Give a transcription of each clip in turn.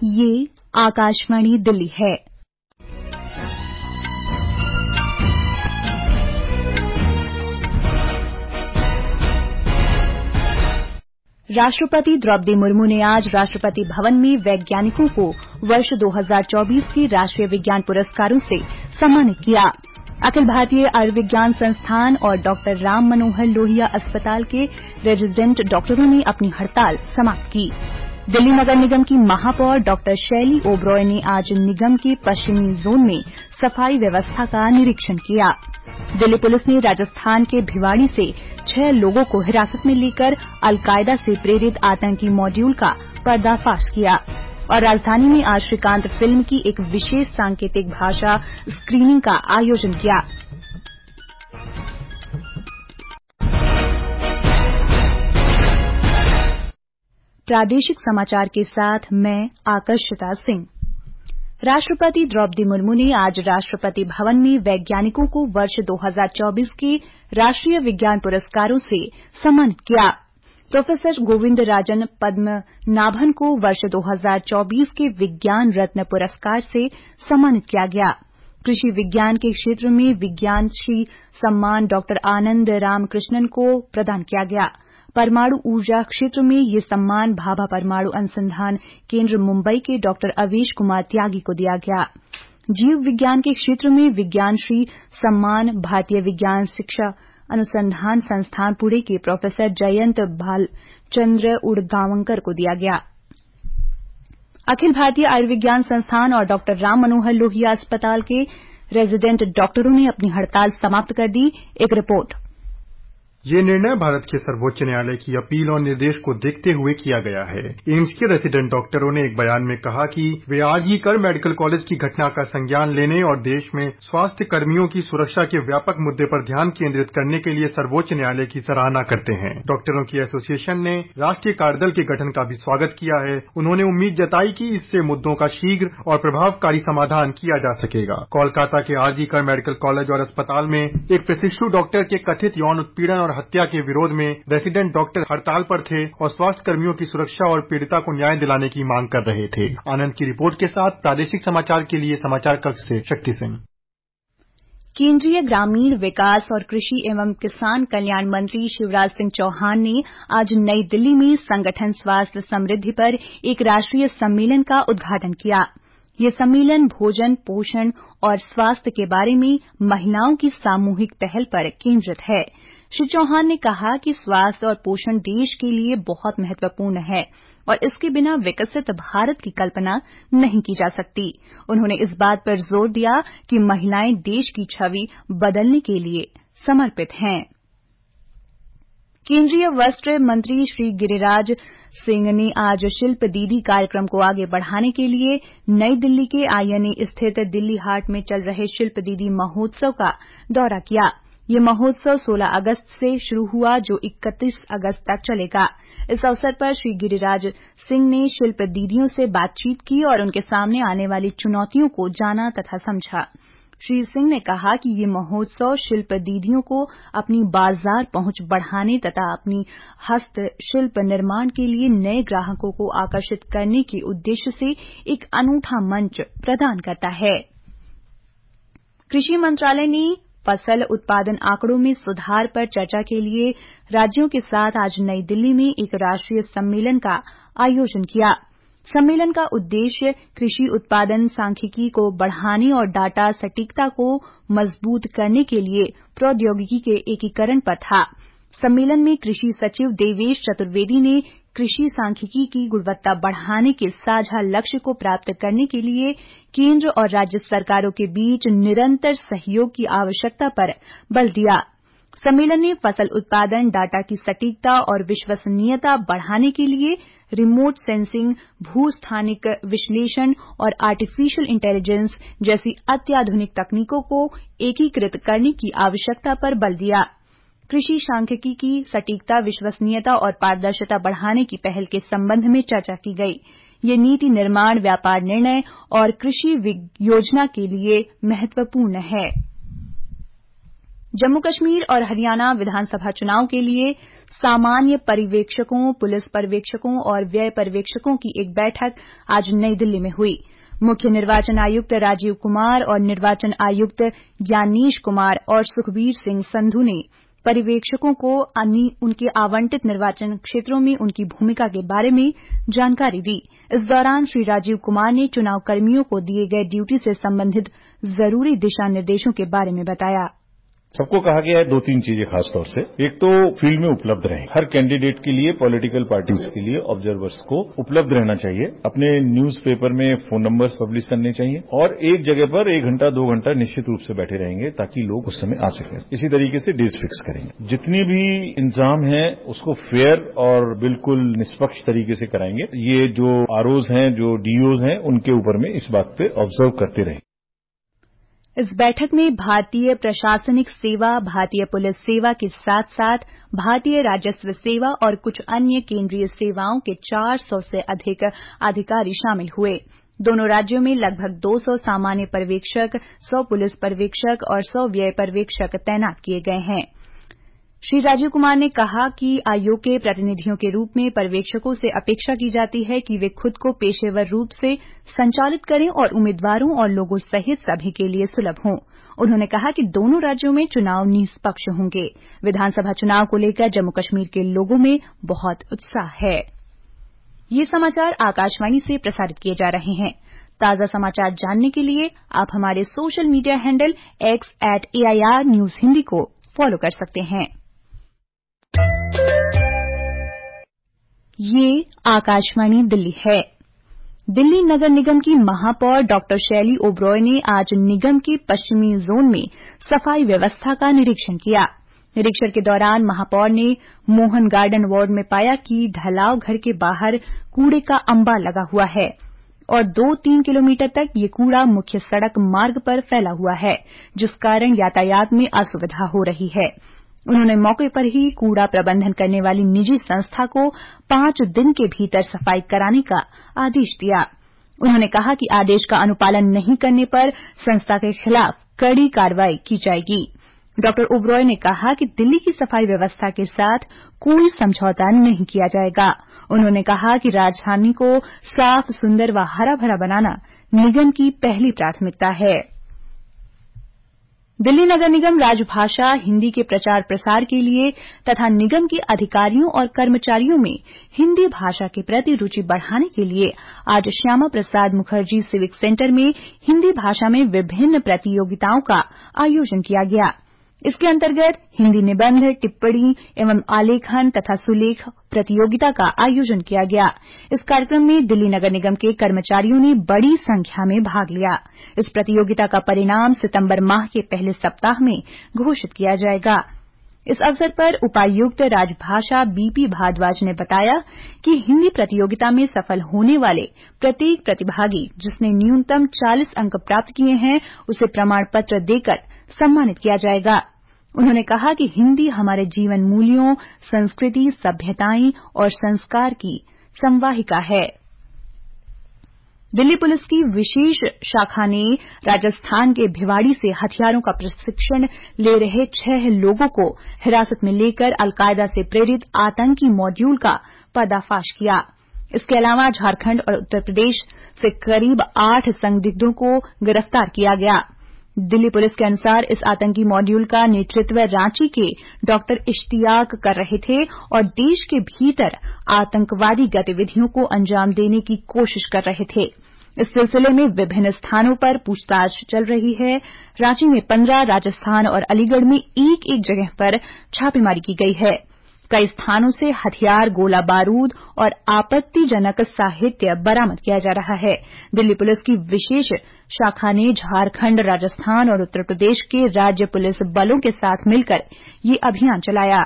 ये आकाशवाणी दिल्ली है। राष्ट्रपति द्रौपदी मुर्मू ने आज राष्ट्रपति भवन में वैज्ञानिकों को वर्ष 2024 के राष्ट्रीय विज्ञान पुरस्कारों से सम्मानित किया। अखिल भारतीय आयुर्विज्ञान संस्थान और डॉक्टर राम मनोहर लोहिया अस्पताल के रेजिडेंट डॉक्टरों ने अपनी हड़ताल समाप्त की। दिल्ली नगर निगम की महापौर डॉक्टर शैली ओबरॉय ने आज निगम के पश्चिमी जोन में सफाई व्यवस्था का निरीक्षण किया। दिल्ली पुलिस ने राजस्थान के भिवाड़ी से 6 लोगों को हिरासत में लेकर अलकायदा से प्रेरित आतंकी मॉड्यूल का पर्दाफाश किया और राजधानी में आज श्रीकांत फिल्म की एक विशेष सांकेतिक भाषा स्क्रीनिंग का आयोजन किया। प्रादेशिक समाचार के साथ मैं आकर्षिता सिंह। राष्ट्रपति द्रौपदी मुर्मू ने आज राष्ट्रपति भवन में वैज्ञानिकों को वर्ष 2024 के राष्ट्रीय विज्ञान पुरस्कारों से सम्मानित किया। प्रोफेसर गोविंद राजन पद्मनाभन को वर्ष 2024 के विज्ञान रत्न पुरस्कार से सम्मानित किया गया। कृषि विज्ञान के क्षेत्र में विज्ञान श्री सम्मान डॉक्टर आनंद रामकृष्णन को प्रदान किया गया। परमाणु ऊर्जा क्षेत्र में ये सम्मान भाभा परमाणु अनुसंधान केंद्र मुंबई के डॉक्टर अवेश कुमार त्यागी को दिया गया। जीव विज्ञान के क्षेत्र में विज्ञान श्री सम्मान भारतीय विज्ञान शिक्षा अनुसंधान संस्थान पुणे के प्रोफेसर जयंत भालचंद्र उडगावंकर को दिया गया। अखिल भारतीय आयुर्विज्ञान संस्थान और डॉक्टर राम मनोहर लोहिया अस्पताल के रेजिडेंट डॉक्टरों ने अपनी हड़ताल समाप्त कर दी। एक रिपोर्ट। ये निर्णय भारत के सर्वोच्च न्यायालय की अपील और निर्देश को देखते हुए किया गया है। एम्स के रेजिडेंट डॉक्टरों ने एक बयान में कहा कि वे आज ही कर मेडिकल कॉलेज की घटना का संज्ञान लेने और देश में स्वास्थ्य कर्मियों की सुरक्षा के व्यापक मुद्दे पर ध्यान केंद्रित करने के लिए सर्वोच्च न्यायालय की सराहना करते हैं। डॉक्टरों की एसोसिएशन ने राष्ट्रीय कार्यदल के गठन का भी स्वागत किया है। उन्होंने उम्मीद जताई कि इससे मुद्दों का शीघ्र और प्रभावकारी समाधान किया जा सकेगा। कोलकाता के आरजी कर मेडिकल कॉलेज और अस्पताल में एक प्रशिक्षु डॉक्टर के कथित यौन उत्पीड़न और हत्या के विरोध में रेसिडेंट डॉक्टर हड़ताल पर थे और स्वास्थ्य कर्मियों की सुरक्षा और पीड़िता को न्याय दिलाने की मांग कर रहे थे। आनंद की रिपोर्ट के साथ प्रादेशिक समाचार के लिए समाचार कक्ष से शक्ति सिंह। केंद्रीय ग्रामीण विकास और कृषि एवं किसान कल्याण मंत्री शिवराज सिंह चौहान ने आज नई दिल्ली में संगठन स्वास्थ्य समृद्धि पर एक राष्ट्रीय सम्मेलन का उद्घाटन किया। ये सम्मेलन भोजन, पोषण और स्वास्थ्य के बारे में महिलाओं की सामूहिक पहल पर केंद्रित है। श्री चौहान ने कहा कि स्वास्थ्य और पोषण देश के लिए बहुत महत्वपूर्ण है और इसके बिना विकसित भारत की कल्पना नहीं की जा सकती। उन्होंने इस बात पर जोर दिया कि महिलाएं देश की छवि बदलने के लिए समर्पित हैं। केंद्रीय वस्त्र मंत्री श्री गिरिराज सिंह ने आज शिल्प दीदी कार्यक्रम को आगे बढ़ाने के लिए नई दिल्ली के आईएनए स्थित दिल्ली हाट में चल रहे शिल्प दीदी महोत्सव का दौरा किया। ये महोत्सव 16 अगस्त से शुरू हुआ जो 31 अगस्त तक चलेगा। इस अवसर पर श्री गिरिराज सिंह ने शिल्प दीदियों से बातचीत की और उनके सामने आने वाली चुनौतियों को जाना तथा समझा। श्री सिंह ने कहा कि ये महोत्सव शिल्प दीदियों को अपनी बाजार पहुंच बढ़ाने तथा अपनी हस्तशिल्प निर्माण के लिए नए ग्राहकों को आकर्षित करने के उद्देश्य से एक अनूठा मंच प्रदान करता है। कृषि मंत्रालय ने फसल उत्पादन आंकड़ों में सुधार पर चर्चा के लिए राज्यों के साथ आज नई दिल्ली में एक राष्ट्रीय सम्मेलन का आयोजन किया। सम्मेलन का उद्देश्य कृषि उत्पादन सांख्यिकी को बढ़ाने और डाटा सटीकता को मजबूत करने के लिए प्रौद्योगिकी के एकीकरण पर था। सम्मेलन में कृषि सचिव देवेश चतुर्वेदी ने कृषि सांख्यिकी की गुणवत्ता बढ़ाने के साझा लक्ष्य को प्राप्त करने के लिए केंद्र और राज्य सरकारों के बीच निरंतर सहयोग की आवश्यकता पर बल दिया। सम्मेलन ने फसल उत्पादन, डाटा की सटीकता और विश्वसनीयता बढ़ाने के लिए रिमोट सेंसिंग, भू-स्थानिक विश्लेषण और आर्टिफिशियल इंटेलिजेंस जैसी अत्याधुनिक तकनीकों को एकीकृत करने की आवश्यकता पर बल दिया। कृषि सांख्यिकी की सटीकता, विश्वसनीयता और पारदर्शिता बढ़ाने की पहल के संबंध में चर्चा की गई। ये नीति निर्माण, व्यापार निर्णय और कृषि योजना के लिए महत्वपूर्ण है। जम्मू कश्मीर और हरियाणा विधानसभा चुनाव के लिए सामान्य पर्यवेक्षकों, पुलिस पर्यवेक्षकों और व्यय पर्यवेक्षकों की एक बैठक आज नई दिल्ली में हुई। मुख्य निर्वाचन आयुक्त राजीव कुमार और निर्वाचन आयुक्त ज्ञानेश कुमार और सुखबीर सिंह संधू ने पर्यवेक्षकों को उनके आवंटित निर्वाचन क्षेत्रों में उनकी भूमिका के बारे में जानकारी दी। इस दौरान श्री राजीव कुमार ने चुनाव कर्मियों को दिए गए ड्यूटी से संबंधित जरूरी दिशा निर्देशों के बारे में बताया। सबको कहा गया है 2-3 चीजें खास तौर से। एक तो फील्ड में उपलब्ध रहें। हर कैंडिडेट के लिए, पॉलिटिकल पार्टीज के लिए ऑब्जर्वर्स को उपलब्ध रहना चाहिए। अपने न्यूज पेपर में फोन नंबर्स पब्लिश करने चाहिए और एक जगह पर 1 घंटा 2 घंटा निश्चित रूप से बैठे रहेंगे ताकि लोग उस समय आ सकें। इसी तरीके से डेज फिक्स करेंगे। जितनी भी इंतजाम है उसको फेयर और बिल्कुल निष्पक्ष तरीके से कराएंगे। ये जो आरओज हैं, जो डीओज हैं, उनके ऊपर में इस बात पे ऑब्जर्व करते रहें। इस बैठक में भारतीय प्रशासनिक सेवा, भारतीय पुलिस सेवा के साथ साथ भारतीय राजस्व सेवा और कुछ अन्य केंद्रीय सेवाओं के 400 से अधिक अधिकारी शामिल हुए। दोनों राज्यों में लगभग 200 सामान्य पर्यवेक्षक, 100 पुलिस पर्यवेक्षक और 100 व्यय पर्यवेक्षक तैनात किए गए हैं। श्री राजीव कुमार ने कहा कि आयोग के प्रतिनिधियों के रूप में पर्यवेक्षकों से अपेक्षा की जाती है कि वे खुद को पेशेवर रूप से संचालित करें और उम्मीदवारों और लोगों सहित सभी के लिए सुलभ हों। उन्होंने कहा कि दोनों राज्यों में चुनाव निष्पक्ष होंगे। विधानसभा चुनाव को लेकर जम्मू कश्मीर के लोगों में बहुत उत्साह है। ये समाचार आकाशवाणी से प्रसारित किए जा रहे हैं। ताजा समाचार जानने के लिए आप हमारे social media handle x@AIR News Hindi को फॉलो कर सकते हैं। ये आकाशवाणी दिल्ली है। दिल्ली नगर निगम की महापौर डॉक्टर शैली ओबरॉय ने आज निगम के पश्चिमी जोन में सफाई व्यवस्था का निरीक्षण किया। निरीक्षण के दौरान महापौर ने मोहन गार्डन वार्ड में पाया कि ढलाव घर के बाहर कूड़े का अंबार लगा हुआ है और 2-3 किलोमीटर तक ये कूड़ा मुख्य सड़क मार्ग पर फैला हुआ है, जिस कारण यातायात में असुविधा हो रही है। उन्होंने मौके पर ही कूड़ा प्रबंधन करने वाली निजी संस्था को 5 दिन के भीतर सफाई कराने का आदेश दिया। उन्होंने कहा कि आदेश का अनुपालन नहीं करने पर संस्था के खिलाफ कड़ी कार्रवाई की जाएगी। डॉक्टर ओबरॉय ने कहा कि दिल्ली की सफाई व्यवस्था के साथ कोई समझौता नहीं किया जाएगा। उन्होंने कहा कि राजधानी को साफ, सुंदर व हरा भरा बनाना निगम की पहली प्राथमिकता है। दिल्ली नगर निगम राजभाषा हिंदी के प्रचार प्रसार के लिए तथा निगम के अधिकारियों और कर्मचारियों में हिंदी भाषा के प्रति रुचि बढ़ाने के लिए आज श्यामा प्रसाद मुखर्जी सिविक सेंटर में हिंदी भाषा में विभिन्न प्रतियोगिताओं का आयोजन किया गया। इसके अंतर्गत हिंदी निबंध, टिप्पणी एवं आलेखन तथा सुलेख प्रतियोगिता का आयोजन किया गया। इस कार्यक्रम में दिल्ली नगर निगम के कर्मचारियों ने बड़ी संख्या में भाग लिया। इस प्रतियोगिता का परिणाम सितंबर माह के पहले सप्ताह में घोषित किया जाएगा। इस अवसर पर उपायुक्त राजभाषा बीपी भारद्वाज ने बताया कि हिंदी प्रतियोगिता में सफल होने वाले प्रत्येक प्रतिभागी जिसने न्यूनतम 40 अंक प्राप्त किए हैं उसे प्रमाण पत्र देकर सम्मानित किया जाएगा। उन्होंने कहा कि हिंदी हमारे जीवन मूल्यों, संस्कृति, सभ्यताएं और संस्कार की संवाहिका है। दिल्ली पुलिस की विशेष शाखा ने राजस्थान के भिवाड़ी से हथियारों का प्रशिक्षण ले रहे 6 लोगों को हिरासत में लेकर अलकायदा से प्रेरित आतंकी मॉड्यूल का पर्दाफाश किया। इसके अलावा झारखंड और उत्तर प्रदेश से करीब 8 संदिग्धों को गिरफ्तार किया गया। दिल्ली पुलिस के अनुसार इस आतंकी मॉड्यूल का नेतृत्व रांची के डॉक्टर इश्तियाक कर रहे थे और देश के भीतर आतंकवादी गतिविधियों को अंजाम देने की कोशिश कर रहे थे। इस सिलसिले में विभिन्न स्थानों पर पूछताछ चल रही है। रांची में 15, राजस्थान और अलीगढ़ में एक जगह पर छापेमारी की गई है। कई स्थानों से हथियार, गोला बारूद और आपत्तिजनक साहित्य बरामद किया जा रहा है। दिल्ली पुलिस की विशेष शाखा ने झारखंड, राजस्थान और उत्तर प्रदेश के राज्य पुलिस बलों के साथ मिलकर ये अभियान चलाया।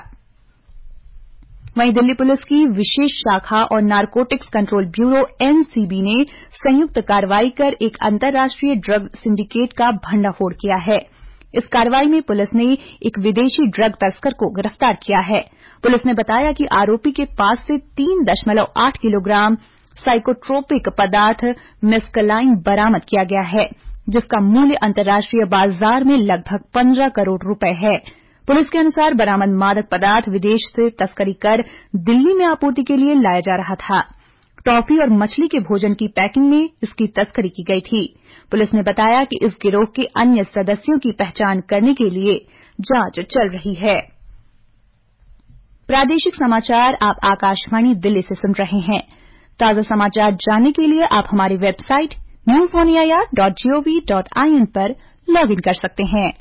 वहीं दिल्ली पुलिस की विशेष शाखा और नारकोटिक्स कंट्रोल ब्यूरो एनसीबी ने संयुक्त कार्रवाई कर एक अंतर्राष्ट्रीय ड्रग सिंडिकेट का भंडाफोड़ किया है। इस कार्रवाई में पुलिस ने एक विदेशी ड्रग तस्कर को गिरफ्तार किया है। पुलिस ने बताया कि आरोपी के पास से 3.8 किलोग्राम साइकोट्रोपिक पदार्थ मेस्कलाइन बरामद किया गया है। जिसका मूल्य अंतर्राष्ट्रीय बाजार में लगभग 15 करोड़ रुपए है। पुलिस के अनुसार बरामद मादक पदार्थ विदेश से तस्करी कर दिल्ली में आपूर्ति के लिए लाया जा रहा था। टॉफी और मछली के भोजन की पैकिंग में इसकी तस्करी की गई थी। पुलिस ने बताया कि इस गिरोह के अन्य सदस्यों की पहचान करने के लिए जांच चल रही है। प्रादेशिक समाचार आप आकाशवाणी दिल्ली से सुन रहे हैं। ताजा समाचार जानने के लिए आप हमारी वेबसाइट newsonair.gov.in पर लॉग इन कर सकते हैं।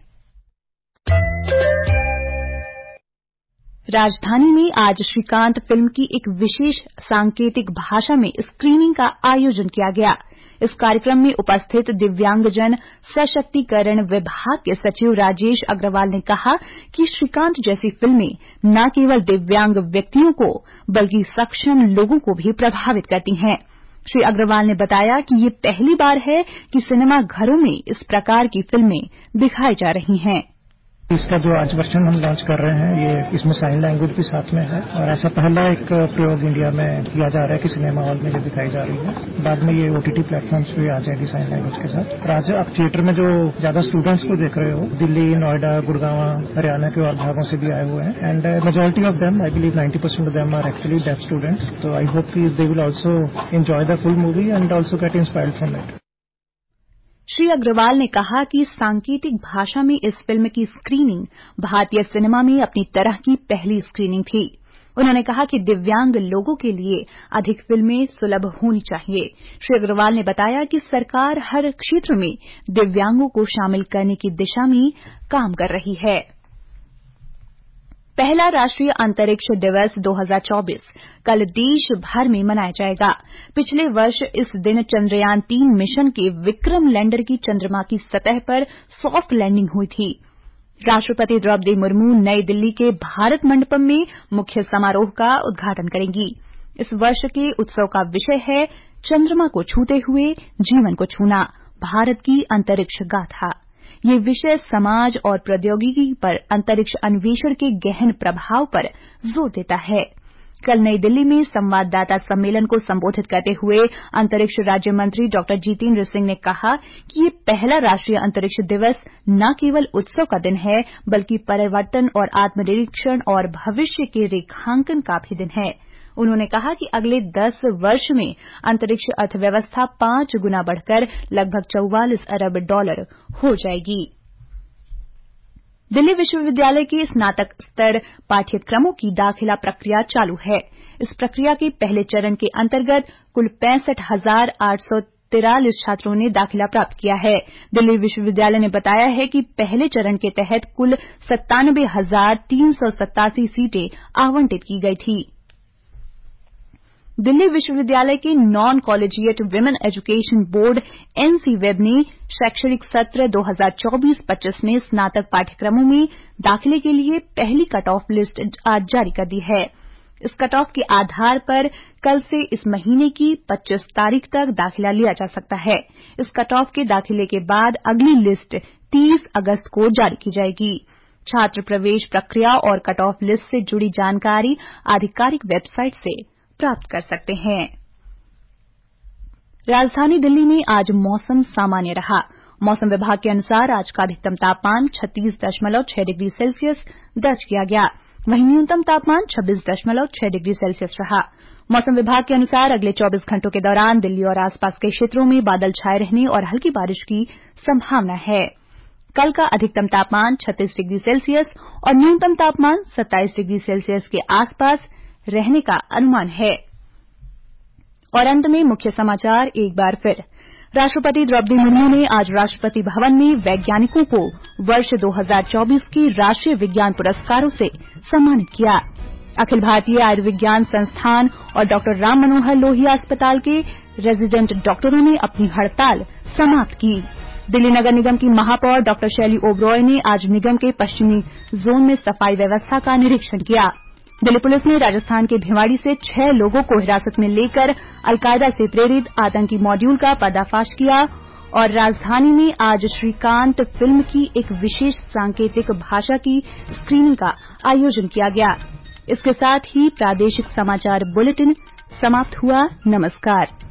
राजधानी में आज श्रीकांत फिल्म की एक विशेष सांकेतिक भाषा में स्क्रीनिंग का आयोजन किया गया। इस कार्यक्रम में उपस्थित दिव्यांगजन सशक्तिकरण विभाग के सचिव राजेश अग्रवाल ने कहा कि श्रीकांत जैसी फिल्में न केवल दिव्यांग व्यक्तियों को बल्कि सक्षम लोगों को भी प्रभावित करती हैं। श्री अग्रवाल ने बताया कि ये पहली बार है कि सिनेमा घरों में इस प्रकार की फिल्में दिखाई जा रही हैं। इसका जो आज वर्जन हम लॉन्च कर रहे हैं, ये इसमें साइन लैंग्वेज भी साथ में है और ऐसा पहला एक प्रयोग इंडिया में किया जा रहा है कि सिनेमा हॉल में जो दिखाई जा रही है। बाद में ये OTT प्लेटफॉर्म्स पे आ जाएगी साइन लैंग्वेज के साथ। और आज आप थिएटर में जो ज्यादा स्टूडेंट्स को देख रहे हो, दिल्ली, नोएडा, गुड़गांव, हरियाणा के और भागों से भी आए हुए हैं and majority of them, I believe 90% of them are actually deaf students. तो आई होप कि they will also enjoy the full movie and also get inspired from it. Shri Agrawal ने कहा कि सांकेतिक भाषा में इस फिल्म की स्क्रीनिंग भारतीय सिनेमा में अपनी तरह की पहली स्क्रीनिंग थी। उन्होंने कहा कि दिव्यांग लोगों के लिए अधिक फिल्में सुलभ होनी चाहिए। श्री अग्रवाल ने बताया कि सरकार हर क्षेत्र में दिव्यांगों को शामिल करने की दिशा में काम कर रही है। पहला राष्ट्रीय अंतरिक्ष दिवस 2024 कल देश भर में मनाया जाएगा। पिछले वर्ष इस दिन चंद्रयान 3 मिशन के विक्रम लैंडर की चंद्रमा की सतह पर सॉफ्ट लैंडिंग हुई थी। राष्ट्रपति द्रौपदी मुर्मू नई दिल्ली के भारत मंडपम में मुख्य समारोह का उद्घाटन करेंगी। इस वर्ष के उत्सव का विषय है चंद्रमा को छूते हुए जीवन को छूना, भारत की अंतरिक्ष गाथा। ये विषय समाज और प्रौद्योगिकी पर अंतरिक्ष अन्वेषण के गहन प्रभाव पर जोर देता है। कल नई दिल्ली में संवाददाता सम्मेलन को संबोधित करते हुए अंतरिक्ष राज्य मंत्री डॉ जितेंद्र सिंह ने कहा कि ये पहला राष्ट्रीय अंतरिक्ष दिवस न केवल उत्सव का दिन है बल्कि परिवर्तन और आत्मनिरीक्षण और भविष्य के रेखांकन का भी दिन है। उन्होंने कहा कि अगले 10 वर्ष में अंतरिक्ष अर्थव्यवस्था 5 गुना बढ़कर लगभग $44 अरब हो जाएगी। दिल्ली विश्वविद्यालय के स्नातक स्तर पाठ्यक्रमों की दाखिला प्रक्रिया चालू है। इस प्रक्रिया के पहले चरण के अंतर्गत कुल 65,843 छात्रों ने दाखिला प्राप्त किया है। दिल्ली विश्वविद्यालय ने बताया है कि पहले चरण के तहत कुल 97,387 सीटें आवंटित की गई थी। दिल्ली विश्वविद्यालय के non collegiate women education board NCWEB ने शैक्षणिक सत्र 2024-25 में स्नातक पाठ्यक्रमों में दाखिले के लिए पहली कट ऑफ लिस्ट आज जारी कर दी है। इस कट ऑफ के आधार पर कल से इस महीने की 25 तारीख तक दाखिला लिया जा सकता है। इस कट ऑफ के दाखिले के बाद अगली लिस्ट 30 अगस्त को जारी की जाएगी। छात्र प्रवेश प्रक्रिया और कट ऑफ लिस्ट से जुड़ी जानकारी आधिकारिक वेबसाइट से प्राप्त कर सकते हैं। राजधानी दिल्ली में आज मौसम सामान्य रहा। मौसम विभाग के अनुसार आज का अधिकतम तापमान 36.6 डिग्री सेल्सियस दर्ज किया गया, वहीं न्यूनतम तापमान 26.6 डिग्री सेल्सियस रहा। मौसम विभाग के अनुसार अगले 24 घंटों के दौरान दिल्ली और आसपास के क्षेत्रों में बादल छाए रहने और हल्की बारिश की संभावना है। कल का अधिकतम तापमान 36 डिग्री सेल्सियस और न्यूनतम तापमान 27 डिग्री सेल्सियस के आसपास रहने का अनुमान है। और अंत में मुख्य समाचार एक बार फिर। राष्ट्रपति द्रौपदी मुर्मू ने आज राष्ट्रपति भवन में वैज्ञानिकों को वर्ष 2024 के राष्ट्रीय विज्ञान पुरस्कारों से सम्मानित किया। अखिल भारतीय आयुर्विज्ञान संस्थान और डॉ राम मनोहर लोहिया अस्पताल के रेजिडेंट डॉक्टरों ने अपनी हड़ताल समाप्त की। दिल्ली नगर निगम की महापौर डॉ शैली ओबरॉय ने आज निगम के पश्चिमी जोन में सफाई व्यवस्था का निरीक्षण किया। दिल्ली पुलिस ने राजस्थान के भिवाड़ी से 6 लोगों को हिरासत में लेकर अलकायदा से प्रेरित आतंकी मॉड्यूल का पर्दाफाश किया। और राजधानी में आज श्रीकांत फिल्म की एक विशेष सांकेतिक भाषा की स्क्रीनिंग का आयोजन किया गया। इसके साथ ही प्रादेशिक समाचार बुलेटिन समाप्त हुआ। नमस्कार।